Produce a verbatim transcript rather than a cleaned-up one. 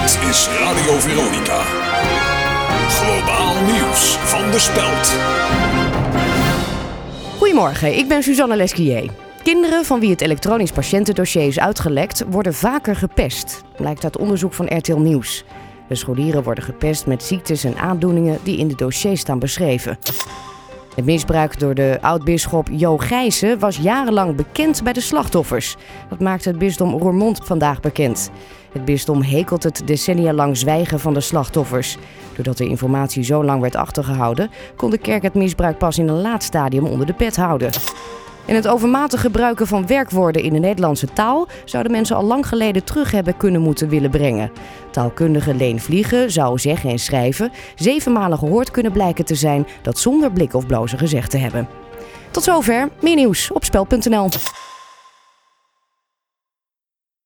Dit is Radio Veronica. Globaal nieuws van de Speld. Goedemorgen, ik ben Suzanne Lesquier. Kinderen van wie het elektronisch patiëntendossier is uitgelekt, worden vaker gepest. Blijkt uit onderzoek van R T L Nieuws. De scholieren worden gepest met ziektes en aandoeningen die in de dossiers staan beschreven. Het misbruik door de oud-bisschop Jo Gijssen was jarenlang bekend bij de slachtoffers. Dat maakte het bisdom Roermond vandaag bekend. Het bisdom hekelt het decennia lang zwijgen van de slachtoffers. Doordat de informatie zo lang werd achtergehouden, kon de kerk het misbruik pas in een laat stadium onder de pet houden. En het overmatig gebruiken van werkwoorden in de Nederlandse taal zouden mensen al lang geleden terug hebben kunnen moeten willen brengen. Taalkundige Leen Vliegen zou zeggen en schrijven zevenmalen gehoord kunnen blijken te zijn dat zonder blik of blozen gezegd te hebben. Tot zover, meer nieuws op speld punt n l.